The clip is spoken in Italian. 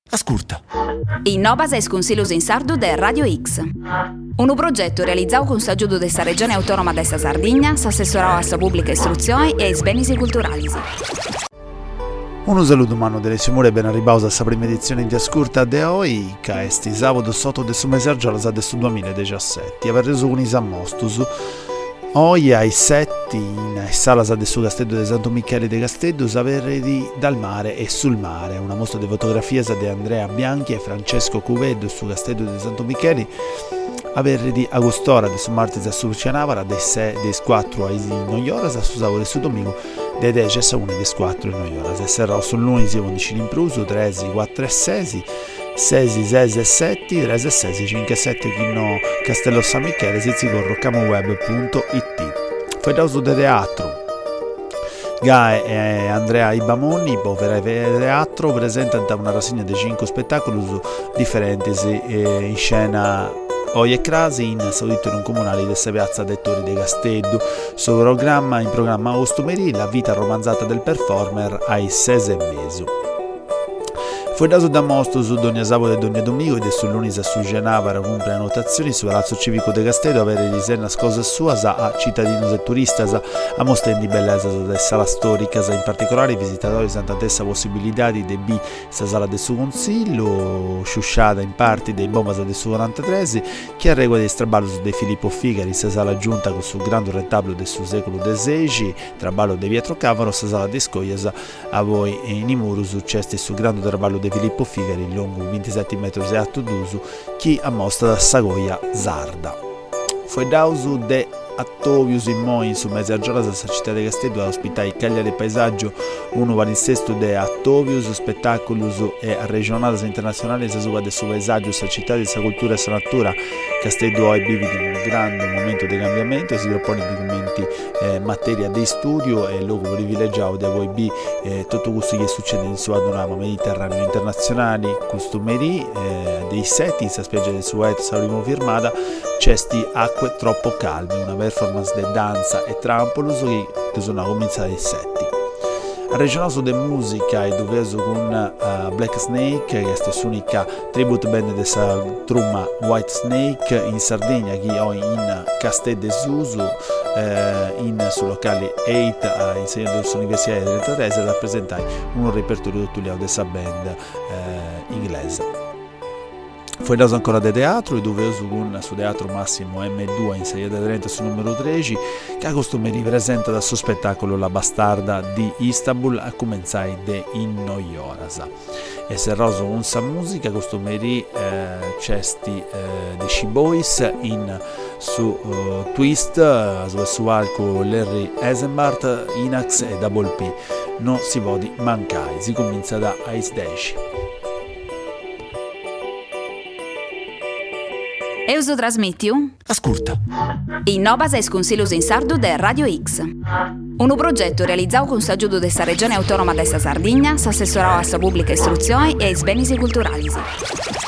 Ascolta. Innovas es Consiglios in Sardu de Radio X. Un progetto realizzato con s'aggiudo della Regione Autonoma de sa Sardegna, s'assessorò a sa pubblica istruzione e ai beni culturali. Un saluto umano delle Simure, ben arrivato a sa prima edizione di Ascolta de oggi, che è sti sabato sotto del suo mese giorno del 2017. Aver reso con i Sammostus. Oggi ai 7 in sala del suo castello di Santo Michele de Castello saperedi dal mare e sul mare, una mostra di fotografie di Andrea Bianchi e Francesco Cuveddo sul castello di Santo Michele averedi a quest'ora del martedì a Surcianavara dei 4 ai 9 ore a su sabato e su domingo dei 10 a 1 dei 4 e 9 ore. Sarà sul lunedì 11 in Pruso 13 4 e 6 6, 6 e 7, 3 e 6, 5 e 7 Chino Castello San Michele, Sizzico roccamoweb.it. Poi da uso del teatro. Gae e Andrea Ibamoni, povera teatro, presenta una rassegna di 5 spettacoli differenti in scena Oi e Crasi in Saudito comunale della piazza dei Tori de Castello. In programma Ostumerì, la vita romanzata del performer ai 6 e mezzo. Fu dato da mostro su Dogna Sabato e Dogna Domingo e sul lunedì su Genavara con prenotazioni su Palazzo Civico de Castello avere riserva cose sue a cittadini e turisti a mostrare di bellezza della sala storica, in particolare i visitatori hanno tessa possibilità di sa sala del suo consiglio sciusciata in parte dei bombas del suo 43 che a regola di straballo su De Filippo Figari sa sala giunta con sul grande retablo del suo secolo XVI traballo di Pietro Cavaro sa sala di Scogliasa a voi in Imuru successi sul grande traballo di Filippo Figari lungo 27 metri e 8 d'uso chi a mostra da Sagoia Sarda. Fu dausu de Attovius in Moi su mezza giornata sa città di Castello a ospitare Cagliari Paesaggio uno palinsesto de Attovius spettacolus e regionale internazionale sa suba del suo paesaggio sa città di sa cultura e sa natura. Castello è vivi di un grande momento di cambiamento e si propone documenti materia di studio e luogo privilegiato di voi tutto questo che succede in suo panorama mediterraneo internazionali costumeri dei seti sa spiaggia del suo sa prima firmata cesti acque troppo calme una performance di danza e trampolus che sono cominciate ai setti. A regionale de musica e doveso con Black Snake che è l'unica tribute band della trumma White Snake in Sardegna che ho in Castel de Susu sul locale 8 insegnante dell'Università di Trento Trese rappresentare un repertorio di tutti della band inglese. Fu dato ancora di teatro e doveroso con su teatro Massimo M2 in Serie da Trento su numero 13 che a costumeri presenta dal suo spettacolo La Bastarda di Istanbul a cominciare de in Noiorasa. E se roso un sa musica costumeri cesti de She-Boys in su Twist su arco Larry Eisenbart, Inax e Double P. Non si può mancare, si comincia da Ice Dash. Euso trasmitiu? Ascolta. Innovas es Consiglios in Sardu de Radio X. Un progetto realizzato con s'aggiudo della Regione Autonoma de sa Sardegna, s'assessorò a sa pubblica istruzione e ai beni culturali.